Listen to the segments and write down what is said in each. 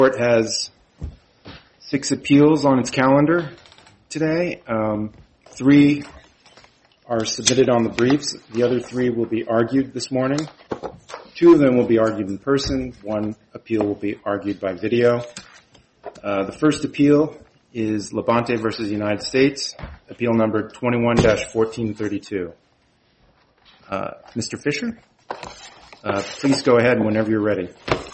Court has 6 appeals on its calendar today. 3 are submitted on the briefs. The other 3 will be argued this morning. 2 of them will be argued in person. 1 appeal will be argued by video. The first appeal is Labonte v. United States, appeal number 21-1432. Mr. Fisher, please go ahead whenever you're ready.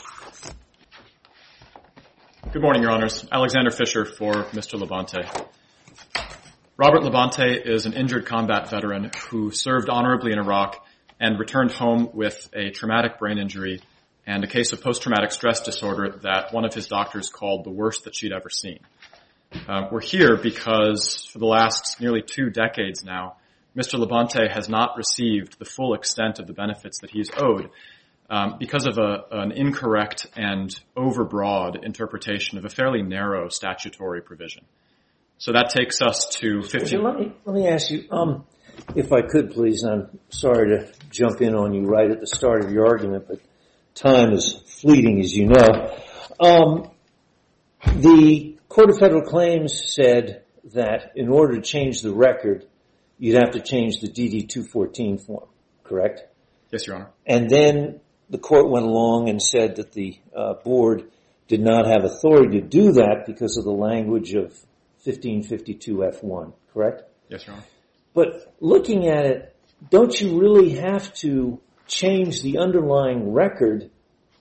Good morning, Your Honors. Alexander Fisher for Mr. Labonte. Robert Labonte is an injured combat veteran who served honorably in Iraq and returned home with a traumatic brain injury and a case of post-traumatic stress disorder that one of his doctors called the worst that she'd ever seen. We're here because for the last nearly 2 decades now, Mr. Labonte has not received the full extent of the benefits that he's owed because of an incorrect and overbroad interpretation of a fairly narrow statutory provision. So that takes us to 15... Let me ask you, if I could please, and I'm sorry to jump in on you right at the start of your argument, but time is fleeting, as you know. The Court of Federal Claims said that in order to change the record, you'd have to change the DD-214 form, correct? Yes, Your Honor. And then the court went along and said that the board did not have authority to do that because of the language of 1552F1, correct? Yes, Your Honor. But looking at it, don't you really have to change the underlying record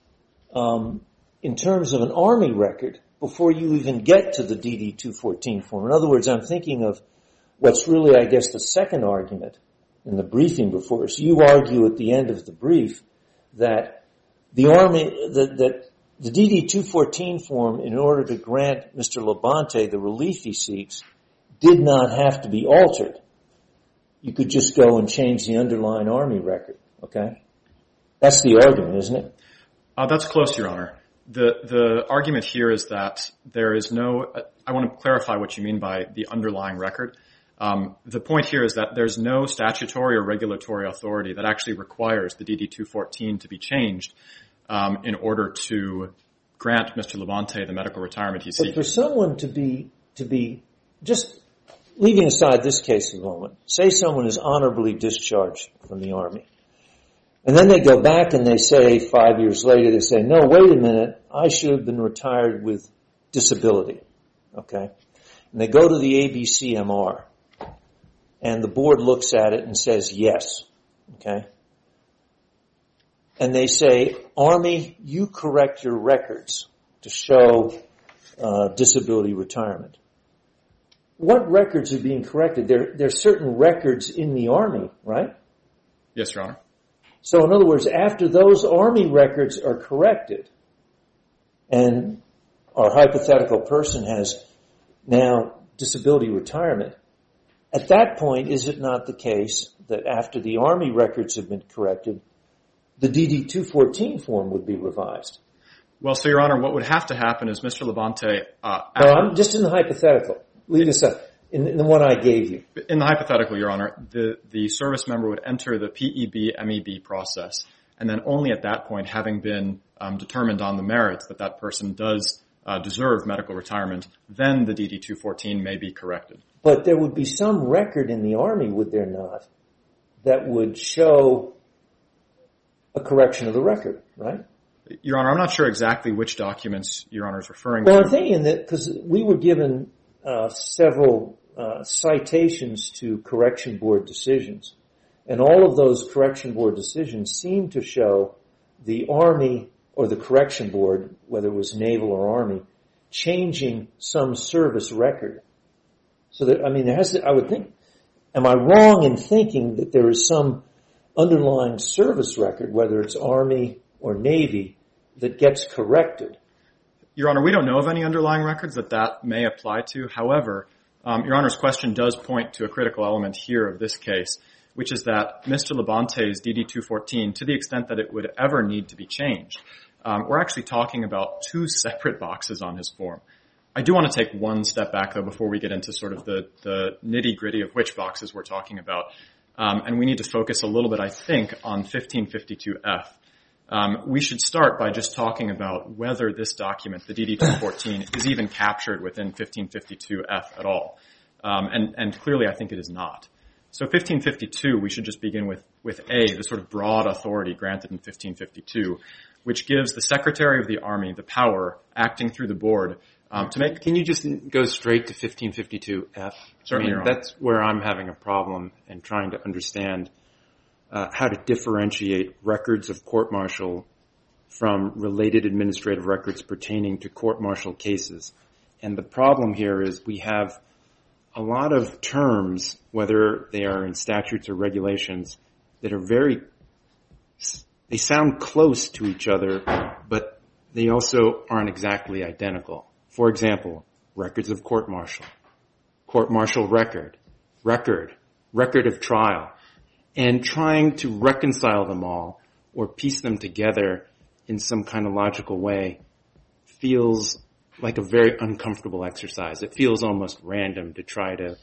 in terms of an Army record before you even get to the DD-214 form? In other words, I'm thinking of what's really, I guess, the second argument in the briefing before us. You argue at the end of the brief that the Army, that the DD-214 form, in order to grant Mr. Labonte the relief he seeks, did not have to be altered. You could just go and change the underlying Army record, okay? That's the argument, isn't it? That's close, Your Honor. The argument here is that there is no... I want to clarify what you mean by the underlying record. The point here is that there's no statutory or regulatory authority that actually requires the DD-214 to be changed in order to grant Mr. Labonte the medical retirement he's seeking. But for someone to be just leaving aside this case a moment, say someone is honorably discharged from the Army, and then they go back and they say 5 years later, they say, no, wait a minute, I should have been retired with disability, okay? And they go to the ABCMR, and the board looks at it and says yes, okay? And they say, Army, you correct your records to show disability retirement. What records are being corrected? There are certain records in the Army, right? Yes, Your Honor. So in other words, after those Army records are corrected, and our hypothetical person has now disability retirement, at that point, is it not the case that after the Army records have been corrected, the DD-214 form would be revised? Well, so, Your Honor, what would have to happen is Mr. Labonte... No, I'm just in the hypothetical. Leave this up. In the one I gave you. In the hypothetical, Your Honor, the service member would enter the PEB-MEB process, and then only at that point, having been determined on the merits that that person does deserve medical retirement, then the DD-214 may be corrected. But there would be some record in the Army, would there not, that would show a correction of the record, right? Your Honor, I'm not sure exactly which documents Your Honor is referring to. Well, I'm thinking that because we were given several citations to correction board decisions, and all of those correction board decisions seem to show the Army or the correction board, whether it was Naval or Army, changing some service record. So that, I mean, there has to, I would think, am I wrong in thinking that there is some underlying service record, whether it's Army or Navy, that gets corrected? Your Honor, we don't know of any underlying records that may apply to. However, Your Honor's question does point to a critical element here of this case, which is that Mr. Labonte's DD-214, to the extent that it would ever need to be changed, we're actually talking about 2 separate boxes on his form. I do want to take one step back, though, before we get into sort of the nitty-gritty of which boxes we're talking about. And we need to focus a little bit, I think, on 1552F. we should start by just talking about whether this document, the DD-214, is even captured within 1552F at all. And clearly I think it is not. So 1552, we should just begin with A, the sort of broad authority granted in 1552, which gives the Secretary of the Army the power, acting through the board, to make... Can you just go straight to 1552F? Certainly, Your Honor. That's where I'm having a problem and trying to understand how to differentiate records of court-martial from related administrative records pertaining to court-martial cases. And the problem here is we have a lot of terms, whether they are in statutes or regulations, that are they sound close to each other, but they also aren't exactly identical. For example, records of court-martial record, record of trial, and trying to reconcile them all or piece them together in some kind of logical way feels like a very uncomfortable exercise. It feels almost random to try to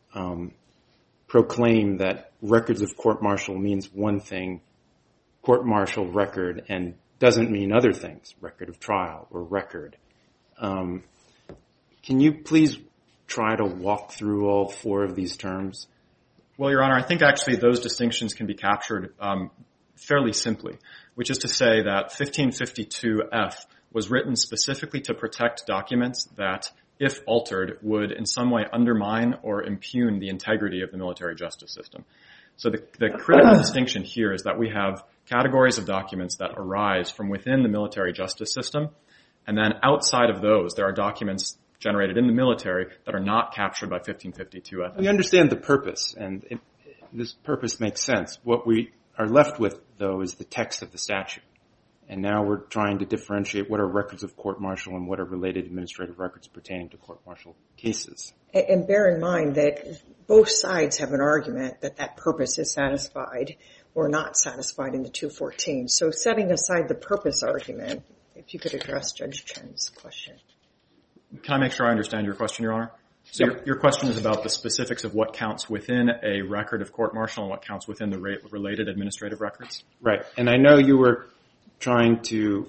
proclaim that records of court-martial means one thing, court-martial record, and doesn't mean other things, record of trial or record. Can you please try to walk through all four of these terms? Well, Your Honor, I think actually those distinctions can be captured fairly simply, which is to say that 1552F was written specifically to protect documents that, if altered, would in some way undermine or impugn the integrity of the military justice system. So the critical distinction here is that we have categories of documents that arise from within the military justice system, and then outside of those, there are documents generated in the military that are not captured by 1552F. We understand the purpose, and this purpose makes sense. What we are left with, though, is the text of the statute. And now we're trying to differentiate what are records of court-martial and what are related administrative records pertaining to court-martial cases. And bear in mind that both sides have an argument that that purpose is satisfied or not satisfied in the 214. So setting aside the purpose argument, if you could address Judge Chen's question. Can I make sure I understand your question, Your Honor? So your question is about the specifics of what counts within a record of court-martial and what counts within the related administrative records? Right. And I know you were trying to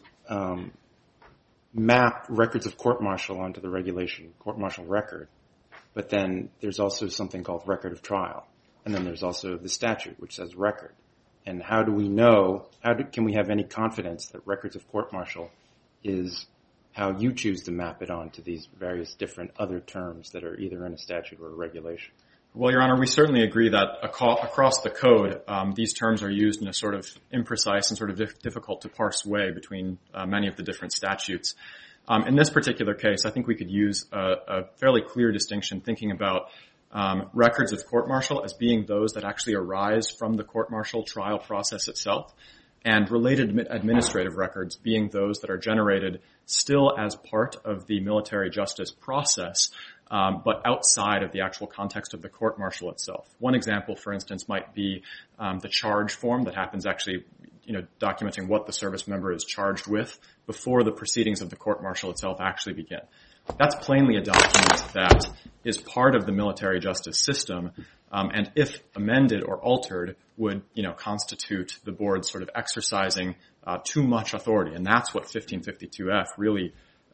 map records of court-martial onto the regulation, court-martial record. But then there's also something called record of trial. And then there's also the statute, which says record. And how do we know, can we have any confidence that records of court-martial is how you choose to map it onto these various different other terms that are either in a statute or a regulation? Well, Your Honor, we certainly agree that across the code, these terms are used in a sort of imprecise and sort of difficult to parse way between many of the different statutes. In this particular case, I think we could use a fairly clear distinction thinking about records of court-martial as being those that actually arise from the court-martial trial process itself, and related administrative records being those that are generated still as part of the military justice process, but outside of the actual context of the court-martial itself. One example, for instance, might be the charge form that happens actually, documenting what the service member is charged with before the proceedings of the court-martial itself actually begin. That's plainly a document that is part of the military justice system, and if amended or altered, would, constitute the board sort of exercising too much authority, and that's what 1552F really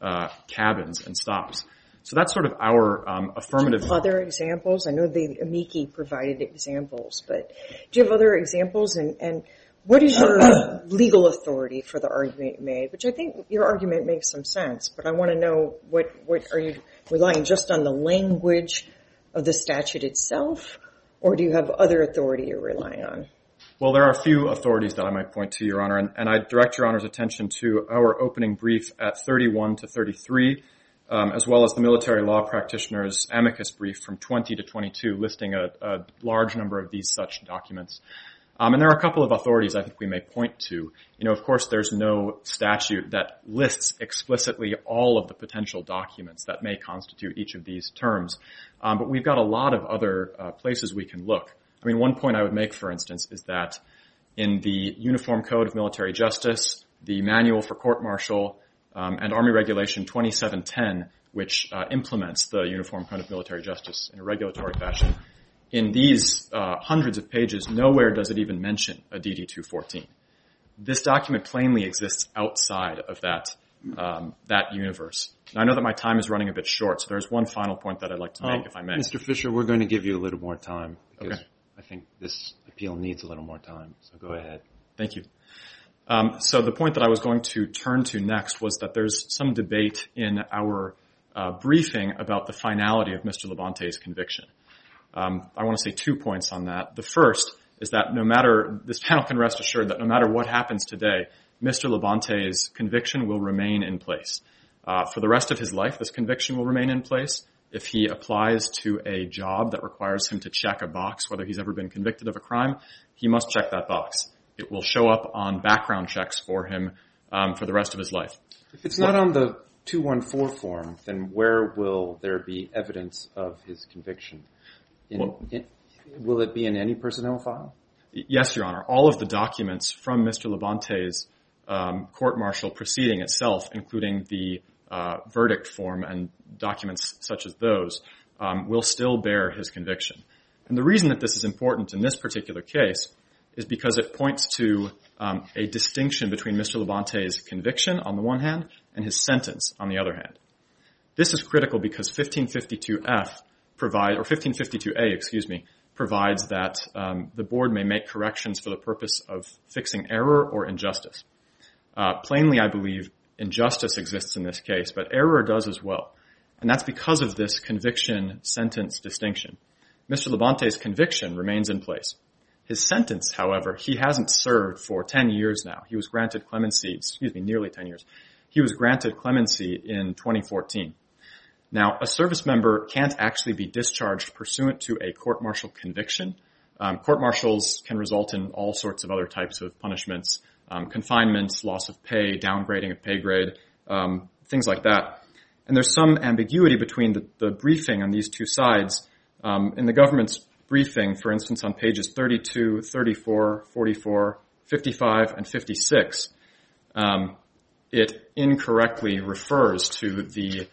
cabins and stops. So that's sort of our affirmative. Do you have other examples? I know the amici provided examples, but do you have other examples? And what is your legal authority for the argument you made? Which I think your argument makes some sense, but I want to know what are you relying just on the language of the statute itself, or do you have other authority you're relying on? Well, there are a few authorities that I might point to, Your Honor, and I direct Your Honor's attention to our opening brief at 31 to 33, as well as the military law practitioner's amicus brief from 20 to 22, listing a large number of these such documents. And there are a couple of authorities I think we may point to. Of course, there's no statute that lists explicitly all of the potential documents that may constitute each of these terms. But we've got a lot of other places we can look. One point I would make, for instance, is that in the Uniform Code of Military Justice, the Manual for Court-Martial, and Army Regulation 2710, which implements the Uniform Code of Military Justice in a regulatory fashion, in these hundreds of pages, nowhere does it even mention a DD-214. This document plainly exists outside of that universe. And I know that my time is running a bit short, so there's one final point that I'd like to make, if I may. Mr. Fisher, we're going to give you a little more time because Okay. I think this appeal needs a little more time. So go ahead. Thank you. So the point that I was going to turn to next was that there's some debate in our briefing about the finality of Mr. Labante's conviction. I want to say 2 points on that. The first is that this panel can rest assured that no matter what happens today, Mr. Labante's conviction will remain in place. For the rest of his life, this conviction will remain in place. If he applies to a job that requires him to check a box, whether he's ever been convicted of a crime, he must check that box. It will show up on background checks for him for the rest of his life. If it's not on the 214 form, then where will there be evidence of his conviction? Will it be in any personnel file? Yes, Your Honor. All of the documents from Mr. Labante's court-martial proceeding itself, including the verdict form and documents such as those, will still bear his conviction. And the reason that this is important in this particular case is because it points to a distinction between Mr. Labante's conviction on the one hand and his sentence on the other hand. This is critical because 1552A, provides that the board may make corrections for the purpose of fixing error or injustice. Plainly, I believe injustice exists in this case, but error does as well. And that's because of this conviction-sentence distinction. Mr. Labante's conviction remains in place. His sentence, however, he hasn't served for 10 years now. He was granted clemency, nearly 10 years. He was granted clemency in 2014. Now, a service member can't actually be discharged pursuant to a court-martial conviction. Court-martials can result in all sorts of other types of punishments, confinement, loss of pay, downgrading of pay grade, things like that. And there's some ambiguity between the briefing on these two sides. In the government's briefing, for instance, on pages 32, 34, 44, 55, and 56, it incorrectly refers to the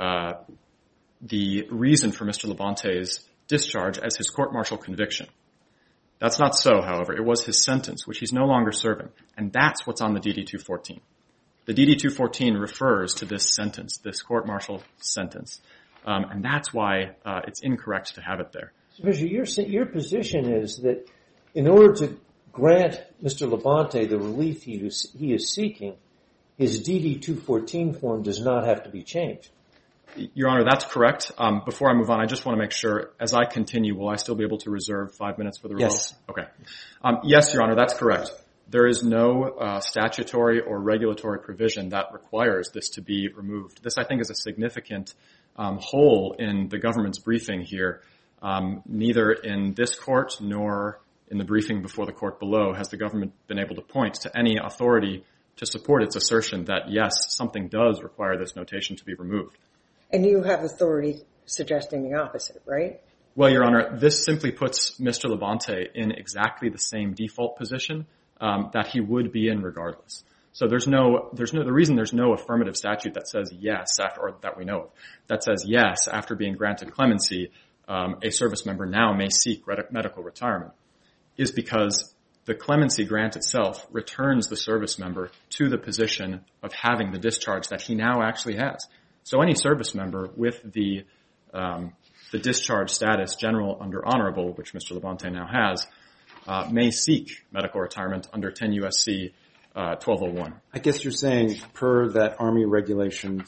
reason for Mr. Labante's discharge as his court-martial conviction. That's not so, however. It was his sentence, which he's no longer serving. And that's what's on the DD-214. The DD-214 refers to this sentence, this court-martial sentence. And that's why it's incorrect to have it there. So, your position is that in order to grant Mr. Labonte the relief he is seeking, his DD-214 form does not have to be changed. Your Honor, that's correct. Before I move on, I just want to make sure, as I continue, will I still be able to reserve 5 minutes for the rebuttal? Yes. Okay. Yes, Your Honor, that's correct. There is no statutory or regulatory provision that requires this to be removed. This, I think, is a significant hole in the government's briefing here. Neither in this court nor in the briefing before the court below has the government been able to point to any authority to support its assertion that, yes, something does require this notation to be removed. And you have authority suggesting the opposite, right? Well, Your Honor, this simply puts Mr. Labonte in exactly the same default position that he would be in regardless. So the reason there's no affirmative statute that says yes, or that we know of, that says yes, after being granted clemency, a service member now may seek medical retirement, is because the clemency grant itself returns the service member to the position of having the discharge that he now actually has. So any service member with the discharge status, general under honorable, which Mr. Labonte now has, may seek medical retirement under 10 U.S.C. 1201. I guess you're saying per that Army Regulation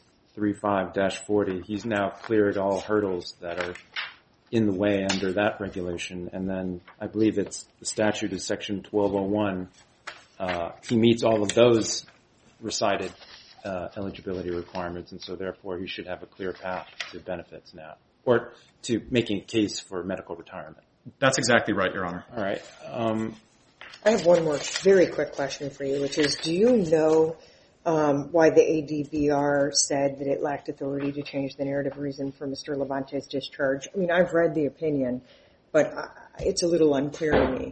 635-40, he's now cleared all hurdles that are in the way under that regulation. And then I believe the statute is Section 1201. He meets all of those recited eligibility requirements, and so therefore he should have a clear path to benefits now, or to making a case for medical retirement. That's exactly right, Your Honor. All right. I have one more very quick question for you, which is, do you know why the ADBR said that it lacked authority to change the narrative reason for Mr. Labonte's discharge? I mean, I've read the opinion, but it's a little unclear to me.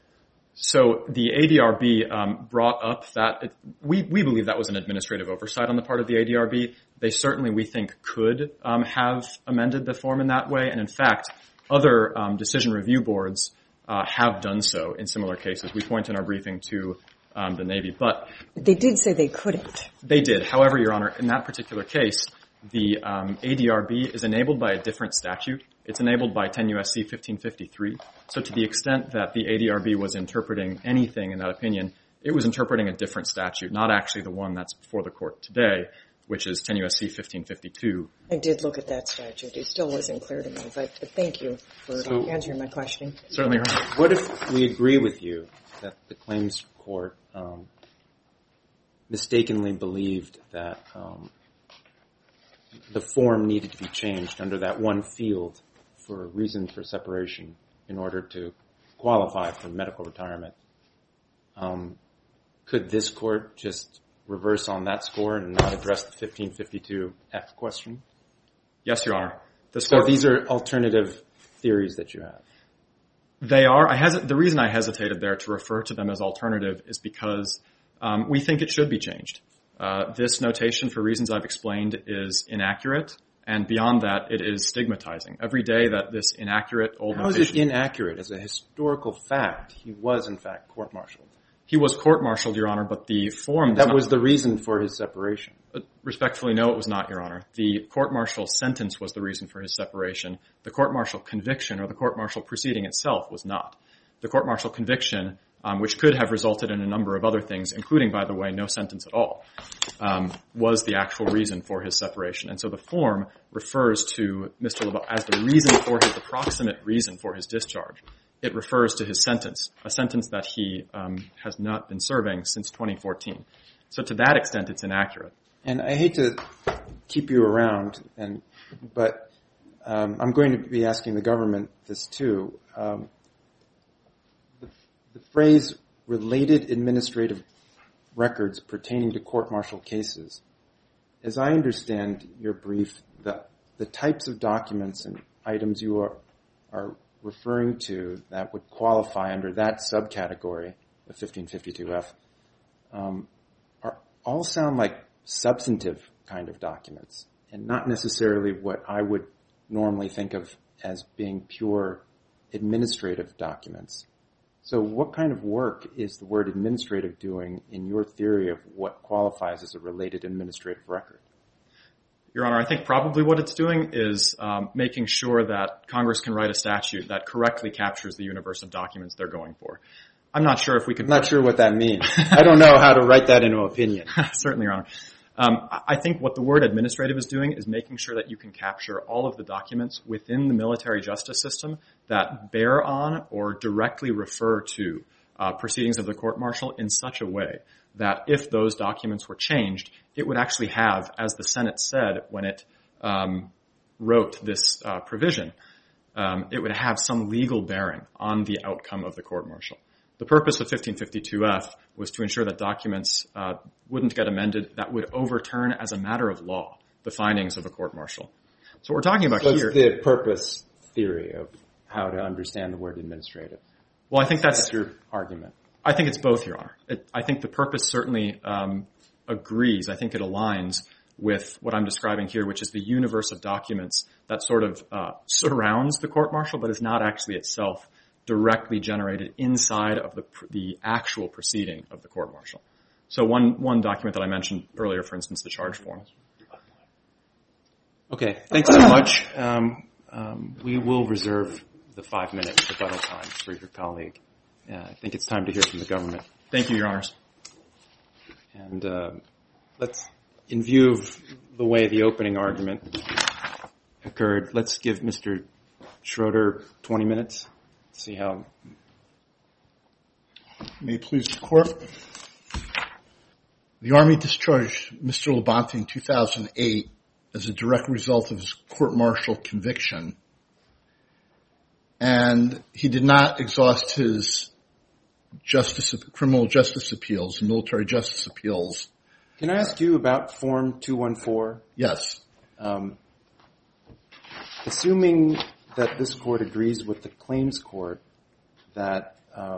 So the ADRB brought up that we believe that was an administrative oversight on the part of the ADRB. They certainly, we think, could have amended the form in that way. And in fact, other decision review boards have done so in similar cases. We point in our briefing to the Navy. But they did say they couldn't. They did. However, Your Honor, in that particular case, the ADRB is enabled by a different statute. It's enabled by 10 U.S.C. 1553. So to the extent that the ADRB was interpreting anything in that opinion, it was interpreting a different statute, not actually the one that's before the court today, which is 10 U.S.C. 1552. I did look at that statute. It still wasn't clear to me, but thank you for answering my question. Certainly, Your Honor. What if we agree with you that the claims court mistakenly believed that the form needed to be changed under that one field for a reason for separation in order to qualify for medical retirement? Could this court just reverse on that score and not address the 1552F question? Yes, Your Honor. So these are alternative theories that you have? They are. The reason I hesitated there to refer to them as alternative is because we think it should be changed. This notation, for reasons I've explained, is inaccurate, and beyond that, it is stigmatizing. Every day that this inaccurate old notation... How is it inaccurate? As a historical fact, he was, in fact, court-martialed. He was court-martialed, Your Honor, but the form... That was the reason for his separation. Respectfully, no, it was not, Your Honor. The court-martial sentence was the reason for his separation. The court-martial conviction or the court-martial proceeding itself was not. The court-martial conviction, which could have resulted in a number of other things, including, by the way, no sentence at all, was the actual reason for his separation. And so the form refers to Mr. Labonte as the approximate reason for his discharge. It refers to his sentence, a sentence that he has not been serving since 2014. So to that extent, it's inaccurate. And I hate to keep you around, but I'm going to be asking the government this too. The phrase related administrative records pertaining to court-martial cases, as I understand your brief, the types of documents and items you are referring to that would qualify under that subcategory of 1552F all sound like substantive kind of documents and not necessarily what I would normally think of as being pure administrative documents. So what kind of work is the word administrative doing in your theory of what qualifies as a related administrative record? Your Honor, I think probably what it's doing is making sure that Congress can write a statute that correctly captures the universe of documents they're going for. I'm not sure if we could... I'm not sure what that means. I don't know how to write that into opinion. Certainly, Your Honor. I think what the word administrative is doing is making sure that you can capture all of the documents within the military justice system that bear on or directly refer to proceedings of the court-martial in such a way that if those documents were changed, it would actually have, as the Senate said when it wrote this provision, it would have some legal bearing on the outcome of the court-martial. The purpose of 1552F was to ensure that documents wouldn't get amended that would overturn as a matter of law the findings of a court-martial. So what we're talking about here... What's the purpose theory of how to understand the word administrative? Well, I think that's your argument. I think it's both, Your Honor. I think the purpose certainly agrees. I think it aligns with what I'm describing here, which is the universe of documents that sort of surrounds the court-martial, but is not actually itself directly generated inside of the actual proceeding of the court-martial. So one document that I mentioned earlier, for instance, the charge form. Okay, thanks so much. We will reserve the 5 minutes rebuttal time for your colleague. I think it's time to hear from the government. Thank you, Your Honors. And in view of the way the opening argument occurred, let's give Mr. Schroeder 20 minutes. See how... May it please the Court. The Army discharged Mr. Labonte in 2008 as a direct result of his court-martial conviction. And he did not exhaust his criminal justice appeals, military justice appeals. Can I ask you about Form 214? Yes. Assuming that this Court agrees with the Claims Court that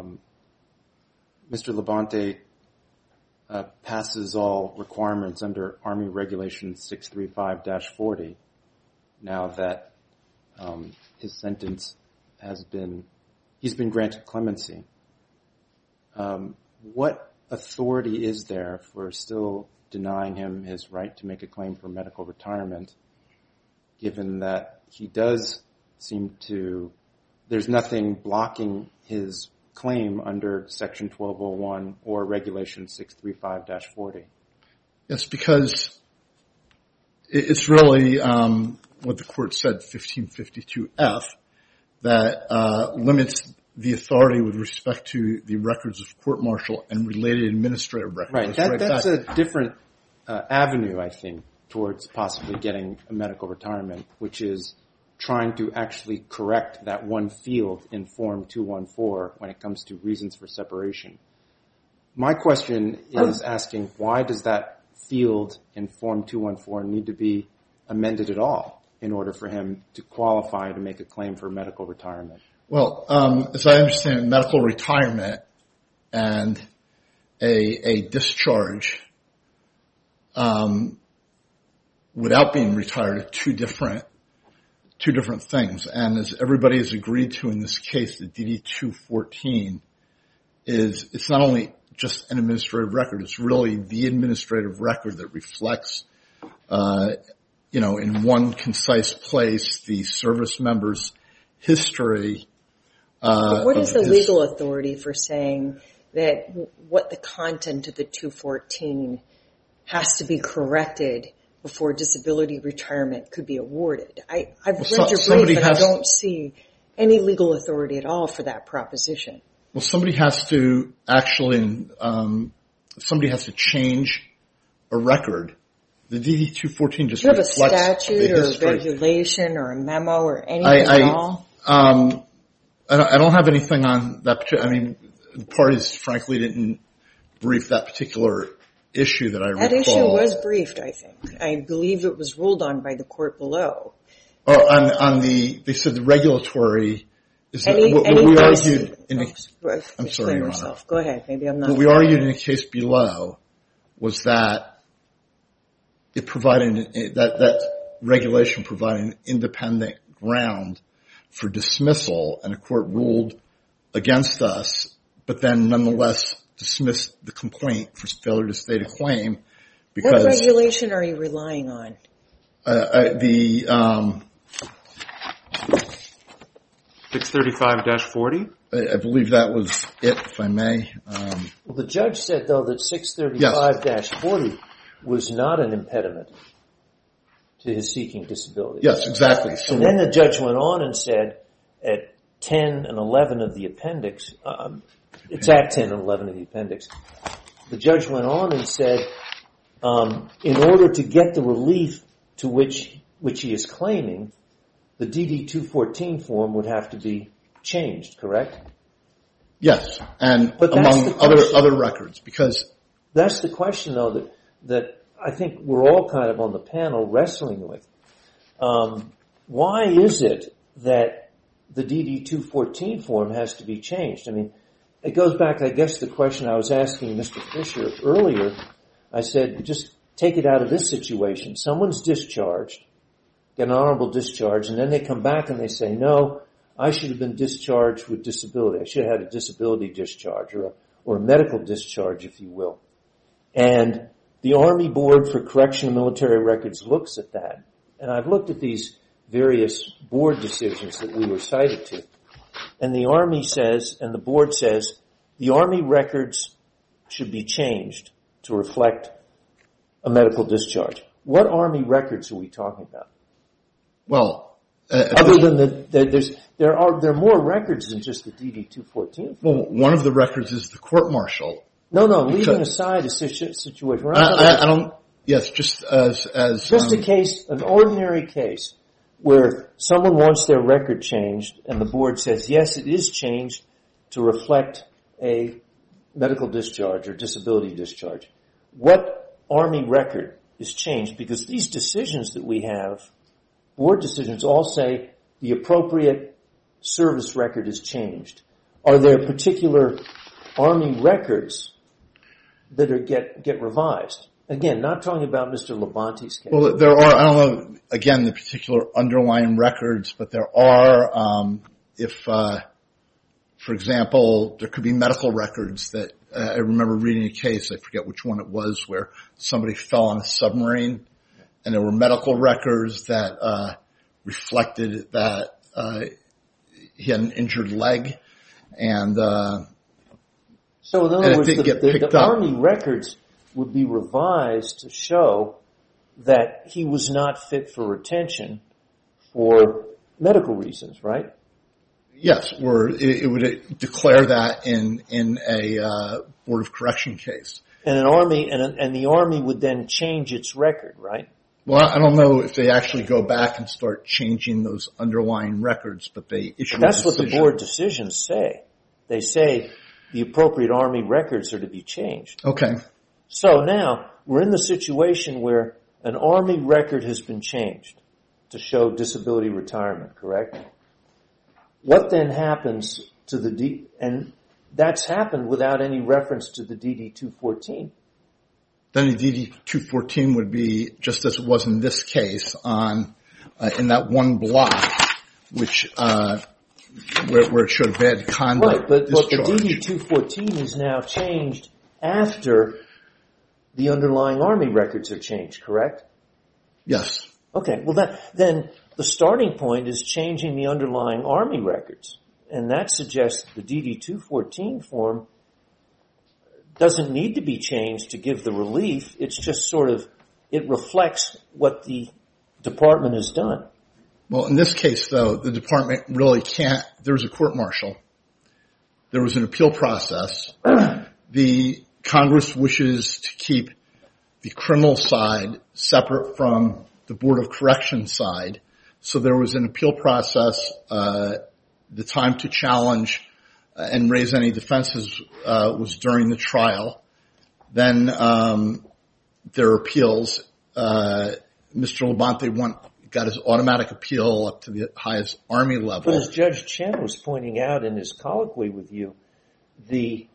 Mr. Labonte passes all requirements under Army Regulation 635-40, now that his sentence he's been granted clemency, what authority is there for still denying him his right to make a claim for medical retirement, given that he does seem to, there's nothing blocking his claim under Section 1201 or Regulation 635-40? Yes, because it's really what the court said, 1552F, that limits the authority with respect to the records of court-martial and related administrative records. Right, that's a different avenue, I think, towards possibly getting a medical retirement, which is trying to actually correct that one field in Form 214 when it comes to reasons for separation. My question is asking, why does that field in Form 214 need to be amended at all in order for him to qualify to make a claim for medical retirement? Well, as I understand, medical retirement and a discharge without being retired are two different things. And as everybody has agreed to in this case, the DD-214 it's not only just an administrative record, it's really the administrative record that reflects, in one concise place, the service member's history. What is the legal authority for saying that what the content of the 214 has to be corrected before disability retirement could be awarded? I've read your brief and I don't see any legal authority at all for that proposition. Well, somebody has to actually, somebody has to change a record. The DD-214 just reflects the history. Do you have a statute or regulation or a memo or anything at all? I don't have anything on that. The parties, frankly, didn't brief that particular issue that I recall. That issue was briefed, I think. I believe it was ruled on by the court below. They said the regulatory is what we argued in I'm sorry, Your Honor. Go ahead. Maybe I'm not. What we argued in the case below was that it provided that regulation provided an independent ground for dismissal, and the court ruled against us, but then nonetheless dismissed the complaint for failure to state a claim. Because what regulation are you relying on? The 635-40? I believe that was it, if I may. Well, the judge said, though, that 635-40 was not an impediment to his seeking disability. Yes, exactly. So, and then the judge went on and said at 10 and 11 of the appendix, it's at 10 and 11 of the appendix, the judge went on and said, in order to get the relief to which he is claiming, the DD-214 form would have to be changed, correct? Yes, and among other records, because that's the question, though, that I think we're all kind of on the panel wrestling with. Why is it that the DD-214 form has to be changed? I mean, it goes back, I guess, to the question I was asking Mr. Fisher earlier. I said, just take it out of this situation. Someone's discharged, get an honorable discharge, and then they come back and they say, no, I should have been discharged with disability. I should have had a disability discharge or a medical discharge, if you will. And the Army Board for Correctional Military Records looks at that. And I've looked at these various board decisions that we were cited to. And the Army says, and the board says, the Army records should be changed to reflect a medical discharge. What Army records are we talking about? Well, other than there are more records than just the DD-214. Well, one of the records is the court-martial. No, leaving aside a situation. I don't. Yes, just as just a case, an ordinary case where someone wants their record changed, and the board says yes, it is changed to reflect a medical discharge or disability discharge. What Army record is changed? Because these decisions that we have, board decisions, all say the appropriate service record is changed. Are there particular Army records that get revised? Again, not talking about Mr. Labante's case. Well, there are, I don't know, again, the particular underlying records, but there are, for example, there could be medical records that I remember reading a case, I forget which one it was, where somebody fell on a submarine and there were medical records that reflected that he had an injured leg. And so in other words, the Army records would be revised to show that he was not fit for retention for medical reasons, right? Yes, or it would declare that in a Board of Correction case. And the Army would then change its record, right? Well, I don't know if they actually go back and start changing those underlying records, but they issue a decision. That's what the board decisions say. They say the appropriate Army records are to be changed. Okay. So now we're in the situation where an Army record has been changed to show disability retirement, correct? What then happens to and that's happened without any reference to the DD-214. Then the DD-214 would be, just as it was in this case, in that one block, which, where it showed bad conduct. Right, but the DD-214 is now changed after the underlying Army records are changed, correct? Yes. Okay, well then the starting point is changing the underlying Army records. And that suggests the DD-214 form doesn't need to be changed to give the relief. It's just it reflects what the department has done. Well, in this case, though, the department really can't. There was a court-martial. There was an appeal process. The Congress wishes to keep the criminal side separate from the Board of Corrections side. So there was an appeal process. The time to challenge and raise any defenses was during the trial. Then there are appeals. Mr. Labonte got his automatic appeal up to the highest Army level. But as Judge Chen was pointing out in his colloquy with you, the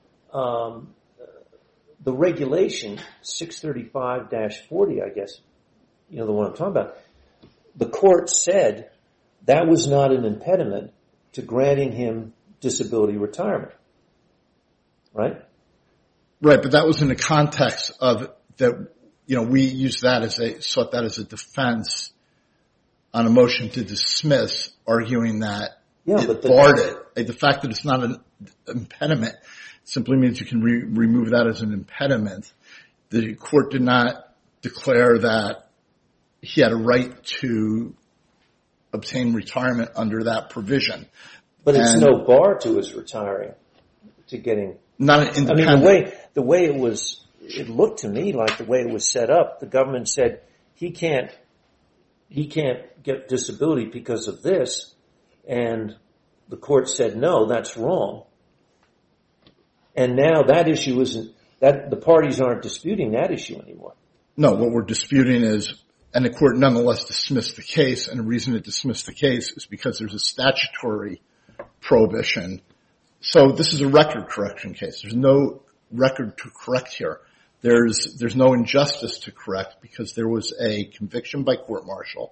regulation 635-40, I guess, the one I'm talking about, the court said that was not an impediment to granting him disability retirement. Right? Right, but that was in the context of that, we used that sought that as a defense on a motion to dismiss, arguing that it barred it. The fact that it's not an impediment simply means you can remove that as an impediment. The court did not declare that he had a right to obtain retirement under that provision. But it's no bar to his retiring, to getting... Not an independent... I mean, the way it looked to me like the way it was set up, the government said he can't get disability because of this, and the court said, no, that's wrong. And now that issue the parties aren't disputing that issue anymore. No, what we're disputing is, and the court nonetheless dismissed the case, and the reason it dismissed the case is because there's a statutory prohibition. So this is a record correction case. There's no record to correct here. There's no injustice to correct because there was a conviction by court-martial.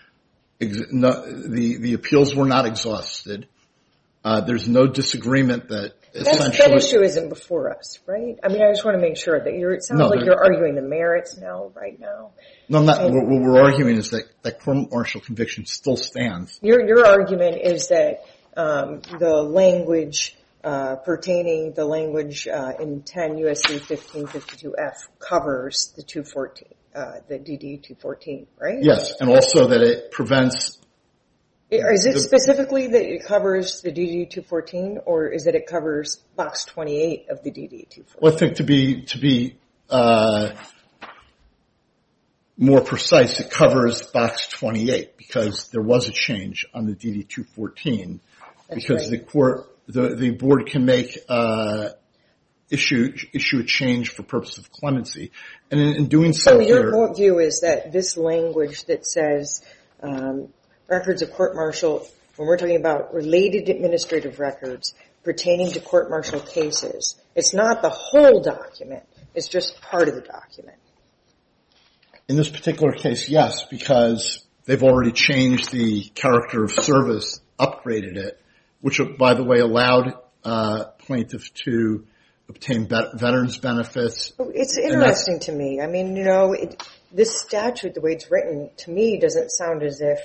The appeals were not exhausted. There's no disagreement that essentially... That issue isn't before us, right? I mean, I just want to make sure that it sounds like you're arguing the merits now, right now. No, I'm not. What we're arguing is that court-martial conviction still stands. Your argument is that the language pertaining the language in 10 U.S.C. 1552F covers the 214, the DD-214, right? Yes, and also that it prevents... Is it specifically that it covers the DD-214, or is it covers box 28 of the DD-214? Well, I think to be more precise, it covers box 28 because there was a change on the DD-214. That's because right. The board can make issue a change for purpose of clemency, and in doing so, your view is that this language that says records of court-martial, when we're talking about related administrative records pertaining to court-martial cases, it's not the whole document; it's just part of the document. In this particular case, yes, because they've already changed the character of service, upgraded it, which, by the way, allowed plaintiff to obtain veterans benefits. It's interesting to me. I mean, this statute, the way it's written, to me doesn't sound as if,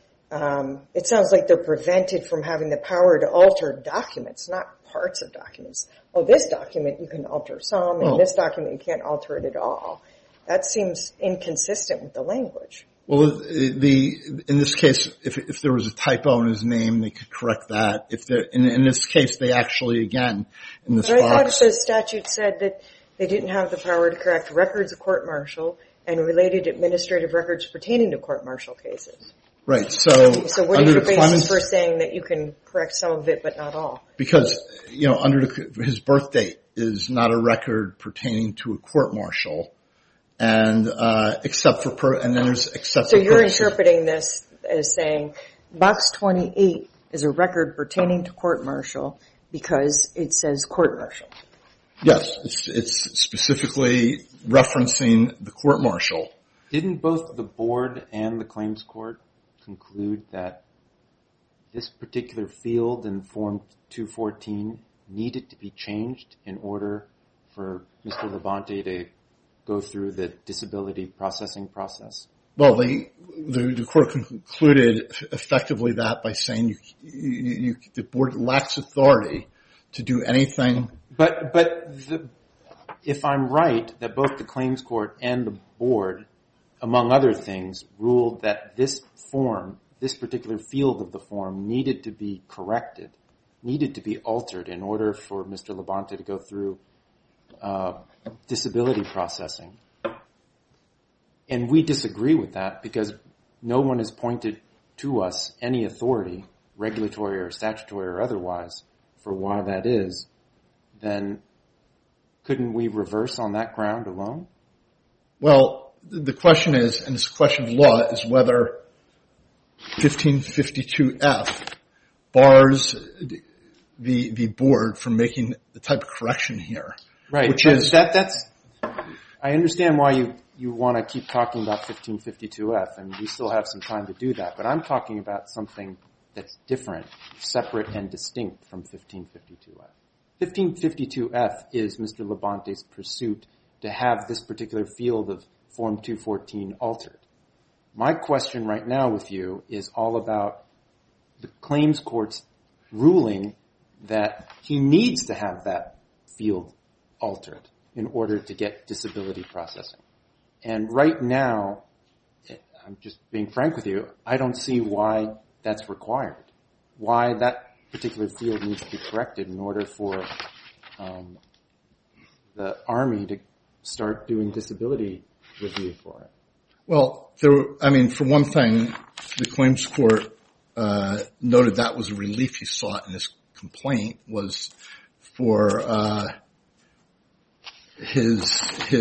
it sounds like they're prevented from having the power to alter documents, not parts of documents. Oh, this document you can alter some, and this document you can't alter it at all. That seems inconsistent with the language. Well, in this case, if there was a typo in his name, they could correct that. In this case, they actually, again, in this box. I thought the statute said that they didn't have the power to correct records of court-martial and related administrative records pertaining to court-martial cases. Right. So what is your basis for saying that you can correct some of it but not all? Because, his birth date is not a record pertaining to a court-martial. And except for So you're interpreting this as saying box 28 is a record pertaining to court-martial because it says court-martial. Yes, it's specifically referencing the court-martial. Didn't both the board and the claims court conclude that this particular field in Form 214 needed to be changed in order for Mr. Labonte to go through the disability processing process? Well, the court concluded effectively that by saying the board lacks authority to do anything. But if I'm right, that both the claims court and the board, among other things, ruled that this form, this particular field of the form, needed to be corrected, needed to be altered in order for Mr. Labonte to go through disability processing. And we disagree with that because no one has pointed to us any authority, regulatory or statutory or otherwise, for why that is. Then couldn't we reverse on that ground alone? Well, the question is, and it's a question of law, is whether 1552F bars the board from making the type of correction here. Right. Which is that's. I understand why you want to keep talking about 1552F, and we still have some time to do that. But I'm talking about something that's different, separate and distinct from 1552F. 1552F is Mr. Labonte's pursuit to have this particular field of Form 214 altered. My question right now with you is all about the claims court's ruling that he needs to have that field altered in order to get disability processing. And right now, I'm just being frank with you, I don't see why that's required, why that particular field needs to be corrected in order for the Army to start doing disability review for it. Well, for one thing, the claims court noted that was a relief he sought in his complaint was for his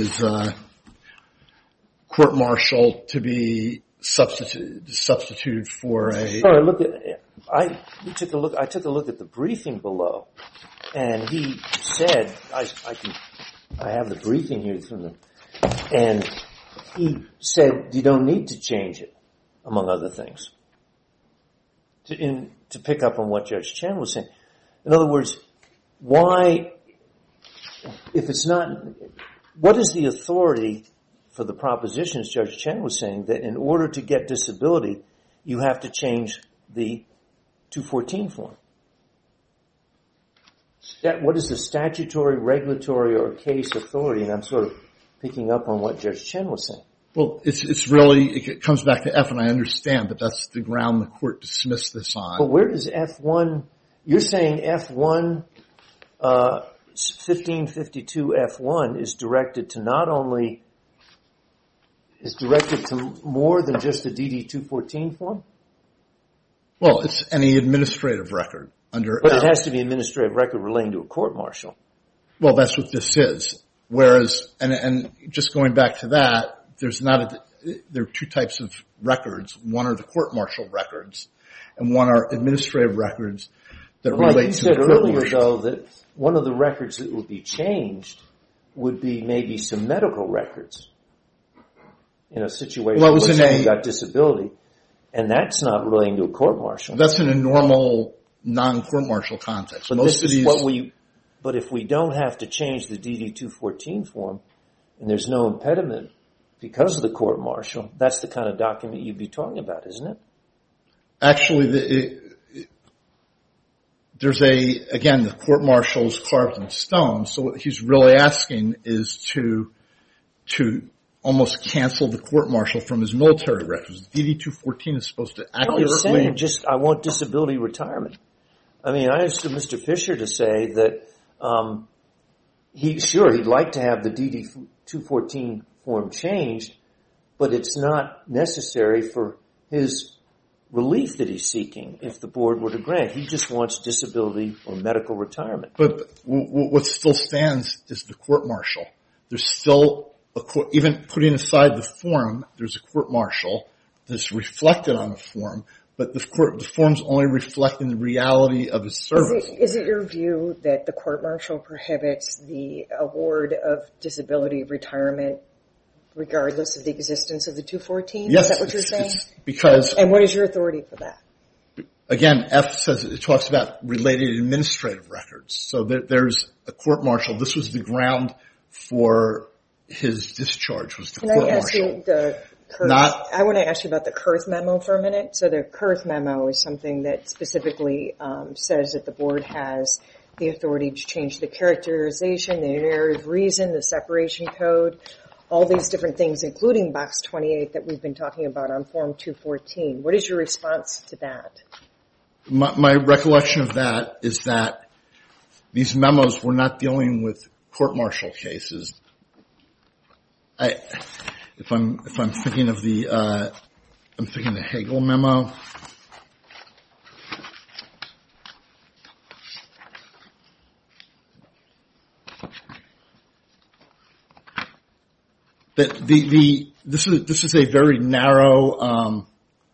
court-martial to be substituted for a. I took a look at the briefing below, and he said, I have the briefing here and he said you don't need to change it, among other things. To pick up on what Judge Chen was saying. In other words, why, if it's not, what is the authority for the propositions Judge Chen was saying that in order to get disability, you have to change the 214 form? What is the statutory, regulatory, or case authority? And I'm sort of picking up on what Judge Chen was saying. Well, it comes back to F, and I understand, but that's the ground the court dismissed this on. But where does F1, you're saying F1, 1552 F1 is directed to more than just the DD-214 form? Well, it's any administrative record under. But it has to be an administrative record relating to a court-martial. Well, that's what this is. Whereas, and just going back to that, there are two types of records. One are the court-martial records, and one are administrative records that relate to the court-martial. You said earlier, though, that one of the records that would be changed would be maybe some medical records in a situation where someone got disability, and that's not relating to a court-martial. That's in a normal non-court-martial context. But this is what we But if we don't have to change the DD-214 form, and there's no impediment because of the court-martial, that's the kind of document you'd be talking about, isn't it? Actually, the court-martial is carved in stone, so what he's really asking is to almost cancel the court-martial from his military records. DD-214 is supposed to accurately... No, he's saying I want disability retirement. I mean, I understood Mr. Fisher to say that he'd like to have the DD-214 form changed, but it's not necessary for his relief that he's seeking if the board were to grant. He just wants disability or medical retirement. But what still stands is the court-martial. There's still even putting aside the form, there's a court-martial that's reflected on the form, but the form's only reflecting the reality of his service. Is it your view that the court-martial prohibits the award of disability retirement regardless of the existence of the 214? Yes. Is that what you're saying? And what is your authority for that? Again, F says it talks about related administrative records. So there's a court-martial. This was the ground for his discharge, was the court-martial. I want to ask you about the Kurth memo for a minute. So the Kurth memo is something that specifically says that the board has the authority to change the characterization, the narrative reason, the separation code, all these different things, including box 28 that we've been talking about on form 214. What is your response to that? My recollection of that is that these memos were not dealing with court-martial cases. If I'm thinking of the Hagel memo. This is a very narrow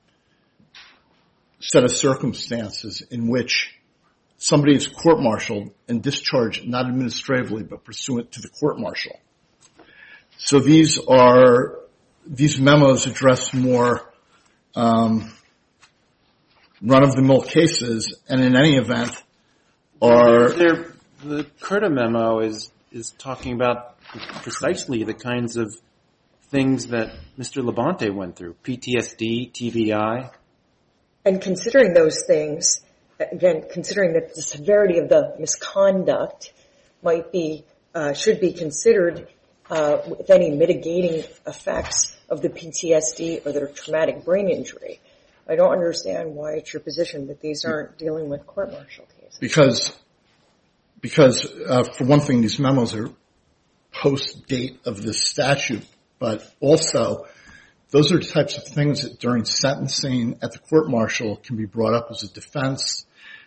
set of circumstances in which somebody is court-martialed and discharged not administratively but pursuant to the court-martial. So these memos address more run-of-the-mill cases, and in any event are... The Kurta memo is talking about precisely the kinds of things that Mr. Labonte went through, PTSD, TBI. And considering those things, again, considering that the severity of the misconduct should be considered with any mitigating effects of the PTSD or the traumatic brain injury, I don't understand why it's your position that these aren't dealing with court-martial cases. Because for one thing, these memos are post-date of this statute, but also those are the types of things that during sentencing at the court-martial can be brought up as a defense.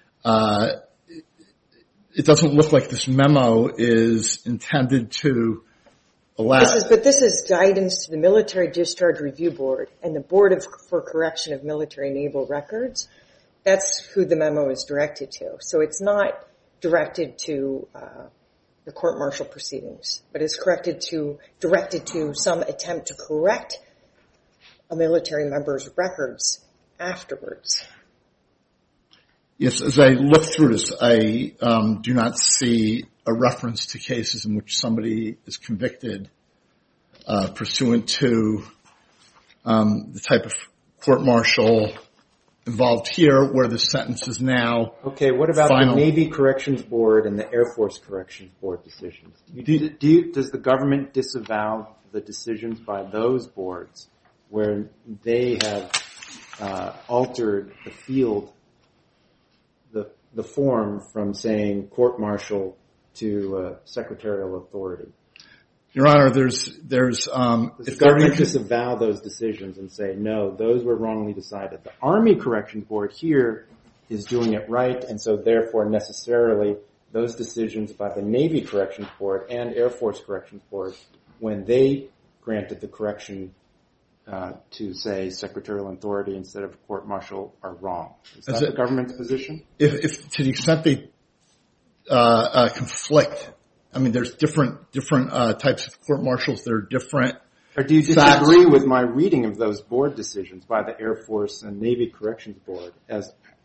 It doesn't look like this memo is intended to allow... This is guidance to the Military Discharge Review Board and the Board for Correction of Military Naval Records. That's who the memo is directed to. So it's not directed to the court-martial proceedings, but it's directed to some attempt to correct a military member's records afterwards. Yes, as I look through this, I do not see a reference to cases in which somebody is convicted pursuant to the type of court-martial involved here, where the sentence is now okay. What about final. The Navy Corrections Board and the Air Force Corrections Board decisions? Does the government disavow the decisions by those boards where they have altered the field, the form from saying court-martial to secretarial authority? Your Honor, there's Does the government disavow those decisions and say, no, those were wrongly decided? The Army Corrections Board here is doing it right, and so therefore necessarily those decisions by the Navy Corrections Board and Air Force Corrections Board, when they granted the correction to, say, secretarial authority instead of court-martial, are wrong. Is that the government's position? If to the extent they conflict, I mean, there's different types of court-martials that are different. Or do you disagree with my reading of those board decisions by the Air Force and Navy Corrections Board as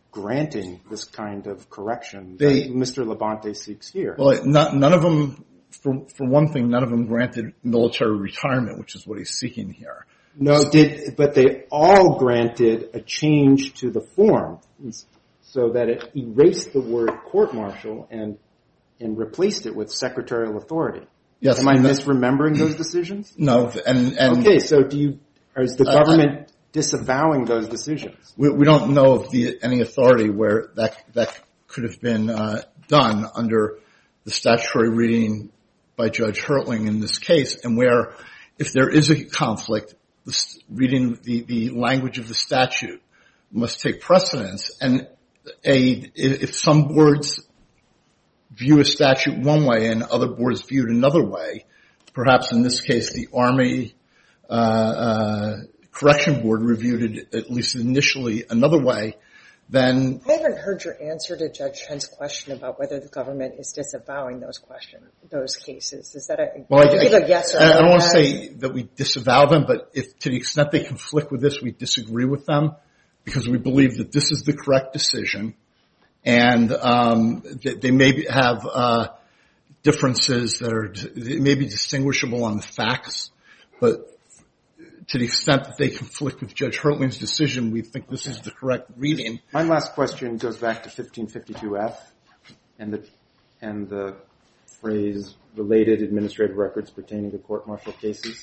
granting this kind of correction They- that Mr. Labonte seeks here. Well, none of them, for one thing, none of them granted military retirement, which is what he's seeking here. No, but they all granted a change to the form so that it erased the word court-martial and replaced it with secretarial authority. Yes. Am I misremembering those decisions? No, and Okay, so is the government disavowing those decisions? we don't know of any authority where that could have been done under the statutory reading by Judge Hertling in this case, and where if there is a conflict, reading the language of the statute must take precedence. And if some boards view a statute one way and other boards view it another way, perhaps in this case the Army Correction Board reviewed it at least initially another way, then... I haven't heard your answer to Judge Chen's question about whether the government is disavowing those cases. Is that a yes or no? I don't want to say that we disavow them, but if to the extent they conflict with this, we disagree with them because we believe that this is the correct decision, and they may have differences that may be distinguishable on the facts, but to the extent that they conflict with Judge Hertling's decision, we think this is the correct reading. My last question goes back to 1552F and the phrase related administrative records pertaining to court-martial cases.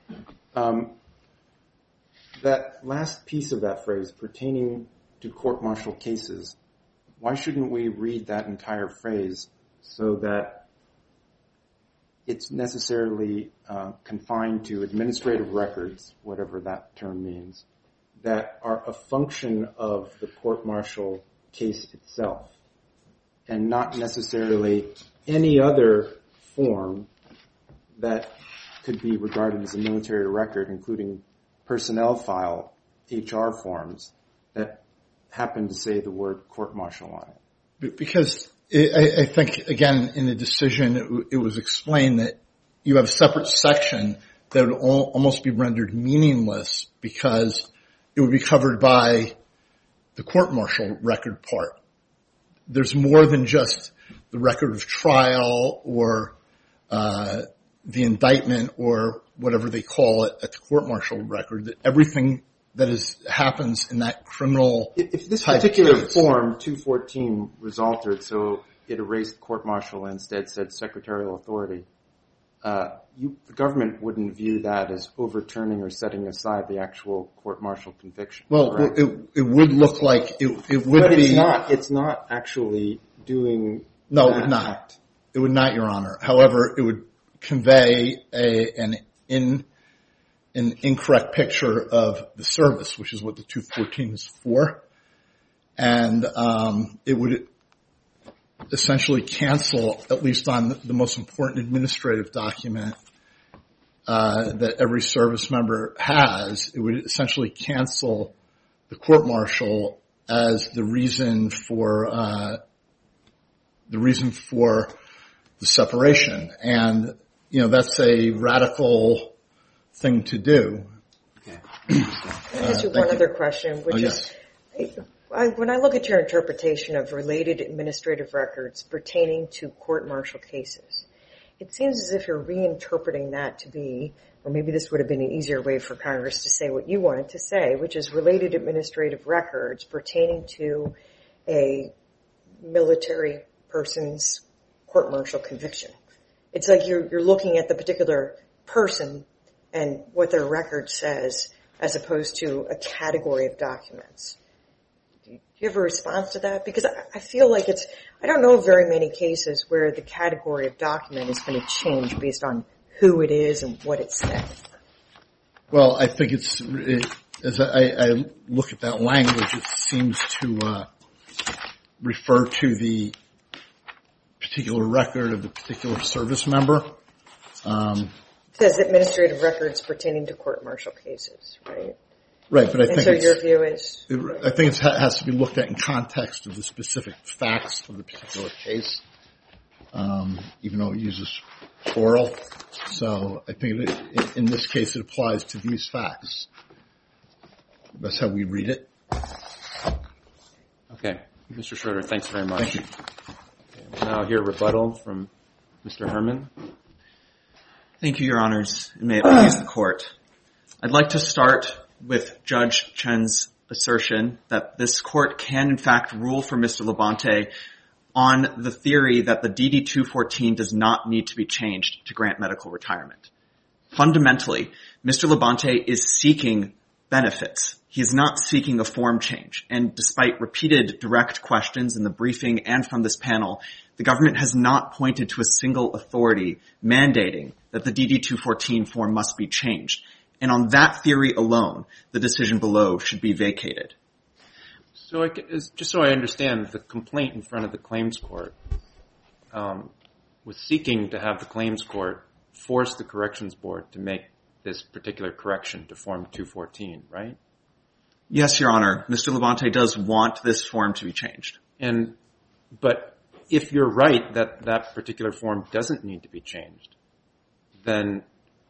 That last piece of that phrase, pertaining to court-martial cases, why shouldn't we read that entire phrase so that it's necessarily confined to administrative records, whatever that term means, that are a function of the court-martial case itself, and not necessarily any other form that could be regarded as a military record, including personnel file, HR forms, that happen to say the word court-martial on it? Because I think, again, in the decision, it was explained that you have a separate section that would almost be rendered meaningless because it would be covered by the court-martial record part. There's more than just the record of trial or the indictment or whatever they call it at the court-martial record, that everything that happens in that criminal If this type particular case, form, 214, was altered so it erased court-martial and instead said secretarial authority, the government wouldn't view that as overturning or setting aside the actual court-martial conviction. well, correct? it would look like it would But be. it's not actually doing No, it that would not. act. It would not, Your Honor. However, it would convey an incorrect picture of the service, which is what the 214 is for. And it would essentially cancel, at least on the most important administrative document that every service member has, it would essentially cancel the court-martial as the reason for the separation. And, that's a radical thing to do. Okay. Can I ask you one other question, which yes. is, when I look at your interpretation of related administrative records pertaining to court-martial cases, it seems as if you're reinterpreting that to be, or maybe this would have been an easier way for Congress to say what you wanted to say, which is related administrative records pertaining to a military person's court-martial conviction. It's like you're looking at the particular person and what their record says as opposed to a category of documents. Do you have a response to that? Because I feel like I don't know of very many cases where the category of document is going to change based on who it is and what it says. Well, I think as I look at that language, it seems to refer to the particular record of the particular service member. It says administrative records pertaining to court-martial cases, right? Right, but I think so your view is? I think it has to be looked at in context of the specific facts of the particular case, even though it uses plural. So I think in this case it applies to these facts. That's how we read it. Okay. Mr. Schroeder, thanks very much. Thank you. Okay, we'll now hear rebuttal from Mr. Herman. Thank you, Your Honors, and may it please the Court. I'd like to start with Judge Chen's assertion that this Court can, in fact, rule for Mr. Labonte on the theory that the DD-214 does not need to be changed to grant medical retirement. Fundamentally, Mr. Labonte is seeking benefits. He is not seeking a form change. And despite repeated direct questions in the briefing and from this panel, the government has not pointed to a single authority mandating that the DD-214 form must be changed. And on that theory alone, the decision below should be vacated. So just so I understand, the complaint in front of the claims court was seeking to have the claims court force the corrections board to make this particular correction to Form 214, right? Yes, Your Honor. Mr. Labonte does want this form to be changed. But if you're right that that particular form doesn't need to be changed, then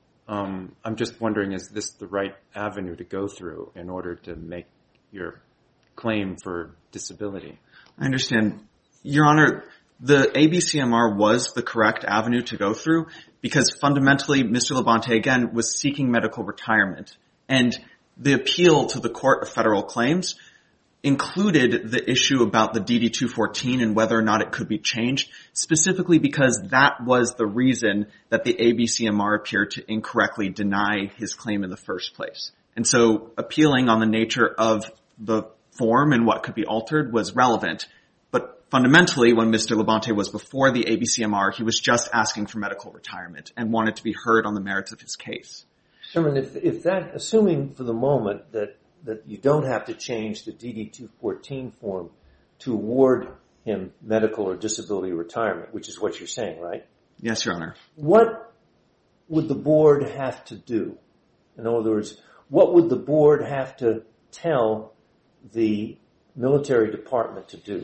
I'm just wondering, is this the right avenue to go through in order to make your claim for disability? I understand. Your Honor, the ABCMR was the correct avenue to go through because fundamentally Mr. Labonte, again, was seeking medical retirement. And the appeal to the Court of Federal Claims included the issue about the DD-214 and whether or not it could be changed, specifically because that was the reason that the ABCMR appeared to incorrectly deny his claim in the first place. And so appealing on the nature of the form and what could be altered was relevant. But fundamentally, when Mr. Labonte was before the ABCMR, he was just asking for medical retirement and wanted to be heard on the merits of his case. Sherman, if that, assuming for the moment that you don't have to change the DD-214 form to award him medical or disability retirement, which is what you're saying, right? Yes, Your Honor. What would the board have to do? In other words, what would the board have to tell the military department to do?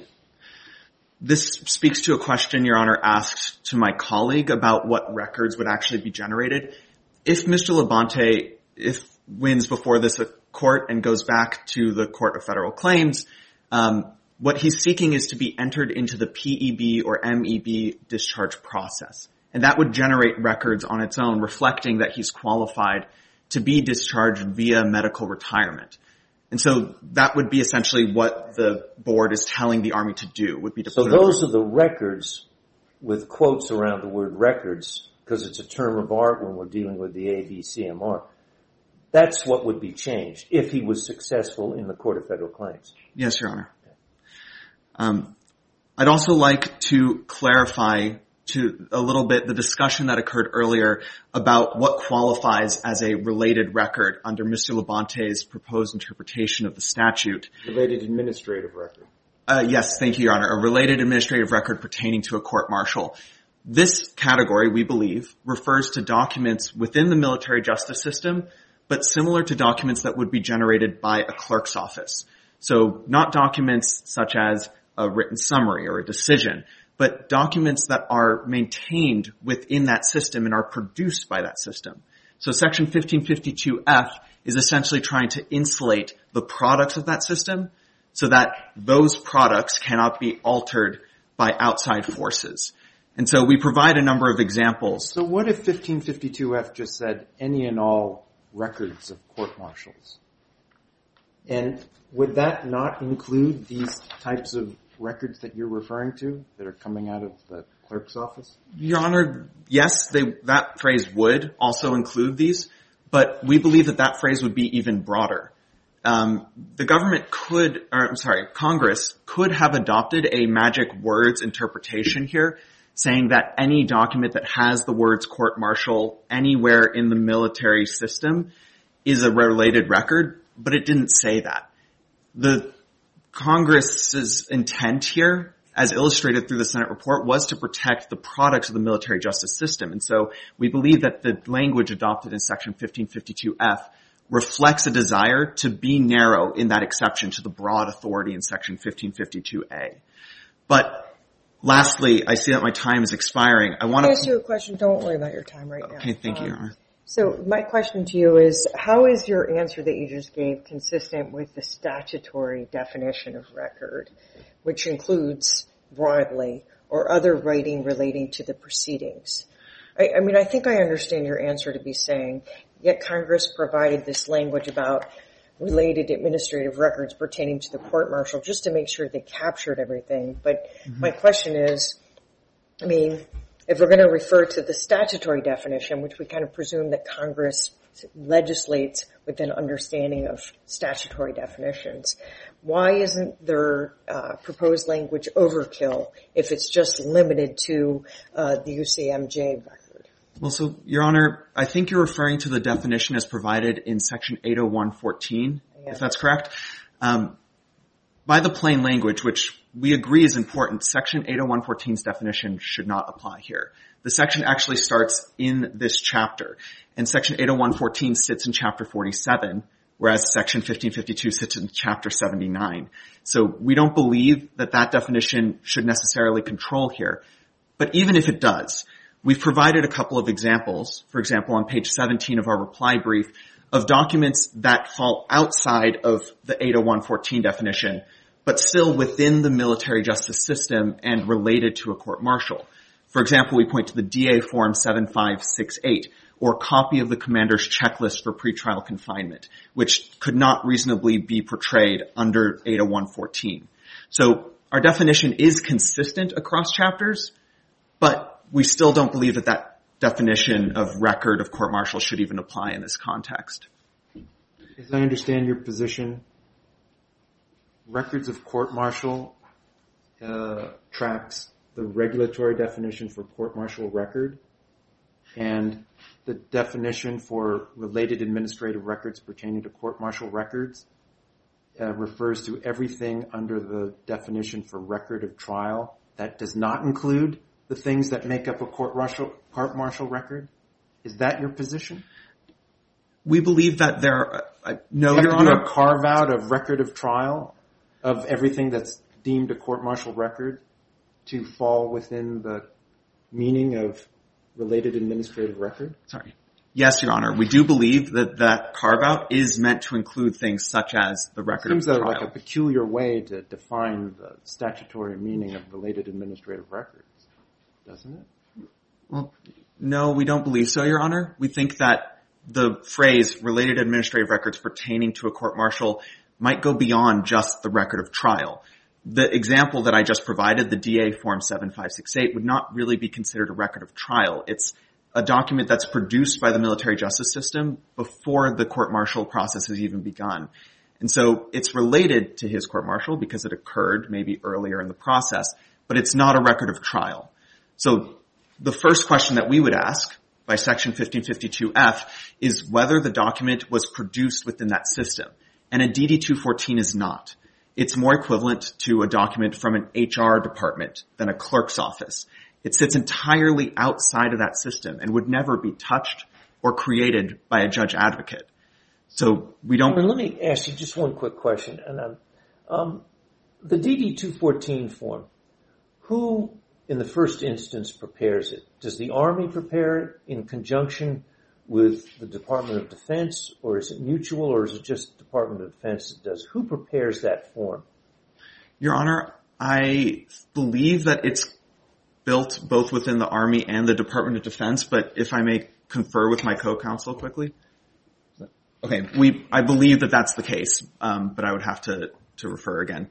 This speaks to a question Your Honor asked to my colleague about what records would actually be generated. If Mr. Labonte wins before this court and goes back to the Court of Federal Claims, what he's seeking is to be entered into the PEB or MEB discharge process. And that would generate records on its own reflecting that he's qualified to be discharged via medical retirement. And so that would be essentially what the board is telling the Army to do, would be to So those are the records with quotes around the word records, because it's a term of art when we're dealing with the ABCMR. That's what would be changed if he was successful in the Court of Federal Claims. Yes, Your Honor. I'd also like to clarify to a little bit the discussion that occurred earlier about what qualifies as a related record under Mr. Labonte's proposed interpretation of the statute. Related administrative record. Yes, thank you, Your Honor. A related administrative record pertaining to a court-martial. This category, we believe, refers to documents within the military justice system, but similar to documents that would be generated by a clerk's office. So not documents such as a written summary or a decision, but documents that are maintained within that system and are produced by that system. So Section 1552F is essentially trying to insulate the products of that system so that those products cannot be altered by outside forces. And so we provide a number of examples. So what if 1552F just said any and all records of court-martials? And would that not include these types of records that you're referring to that are coming out of the clerk's office? Your Honor, yes, that phrase would also include these, but we believe that phrase would be even broader. Congress could have adopted a magic words interpretation here, saying that any document that has the words court-martial anywhere in the military system is a related record, but it didn't say that. The Congress's intent here, as illustrated through the Senate report, was to protect the products of the military justice system. And so we believe that the language adopted in Section 1552F reflects a desire to be narrow in that exception to the broad authority in Section 1552A. But lastly, I see that my time is expiring. I want to ask you a question. Don't worry about your time right now. Okay, thank you, Your Honor. So my question to you is, how is your answer that you just gave consistent with the statutory definition of record, which includes broadly or other writing relating to the proceedings? I mean, I think I understand your answer to be saying, yet Congress provided this language about related administrative records pertaining to the court-martial just to make sure they captured everything. But my question is, I mean, if we're going to refer to the statutory definition, which we kind of presume that Congress legislates with an understanding of statutory definitions, why isn't their proposed language overkill if it's just limited to the UCMJ record? Well, so, Your Honor, I think you're referring to the definition as provided in Section 801.14, if that's correct. By the plain language, which we agree is important, Section 801.14's definition should not apply here. The section actually starts in this chapter, and Section 801.14 sits in Chapter 47, whereas Section 1552 sits in Chapter 79. So we don't believe that that definition should necessarily control here. But even if it does, we've provided a couple of examples, for example, on page 17 of our reply brief, of documents that fall outside of the 801.14 definition, but still within the military justice system and related to a court-martial. For example, we point to the DA Form 7568, or copy of the commander's checklist for pretrial confinement, which could not reasonably be portrayed under 801.14. So our definition is consistent across chapters, but we still don't believe that that definition of record of court-martial should even apply in this context. As I understand your position, records of court-martial tracks the regulatory definition for court-martial record, and the definition for related administrative records pertaining to court-martial records refers to everything under the definition for record of trial. That does not include the things that make up a court-martial record. Is that your position? We believe that no, Your Honor. Honor. Do a carve-out of record of trial of everything that's deemed a court-martial record to fall within the meaning of related administrative record? Sorry. Yes, Your Honor. We do believe that that carve-out is meant to include things such as the record of trial. Seems like a peculiar way to define the statutory meaning of related administrative records, doesn't it? Well, no, we don't believe so, Your Honor. We think that the phrase related administrative records pertaining to a court-martial might go beyond just the record of trial. The example that I just provided, the DA Form 7568, would not really be considered a record of trial. It's a document that's produced by the military justice system before the court-martial process has even begun. And so it's related to his court-martial because it occurred maybe earlier in the process, but it's not a record of trial. So the first question that we would ask by Section 1552F is whether the document was produced within that system. And a DD-214 is not. It's more equivalent to a document from an HR department than a clerk's office. It sits entirely outside of that system and would never be touched or created by a judge advocate. So we don't... Let me ask you just one quick question. The DD-214 form, who in the first instance prepares it? Does the Army prepare it in conjunction with the Department of Defense, or is it mutual, or is it just Department of Defense that does? Who prepares that form? Your Honor, I believe that it's built both within the Army and the Department of Defense, but if I may confer with my co-counsel quickly. Okay, I believe that that's the case, but I would have to refer again.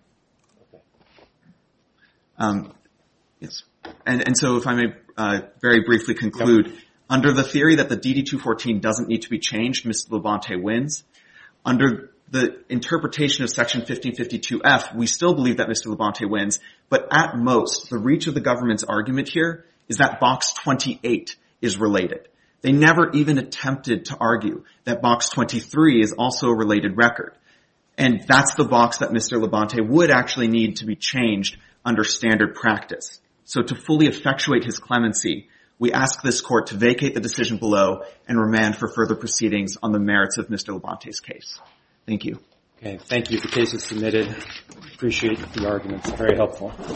Okay. Yes. And so if I may very briefly conclude, yep. Under the theory that the DD-214 doesn't need to be changed, Mr. Labonte wins. Under the interpretation of Section 1552F, we still believe that Mr. Labonte wins, but at most, the reach of the government's argument here is that Box 28 is related. They never even attempted to argue that Box 23 is also a related record. And that's the box that Mr. Labonte would actually need to be changed under standard practice. So to fully effectuate his clemency, we ask this court to vacate the decision below and remand for further proceedings on the merits of Mr. Labonte's case. Thank you. Okay, thank you. The case is submitted. Appreciate the arguments. Very helpful.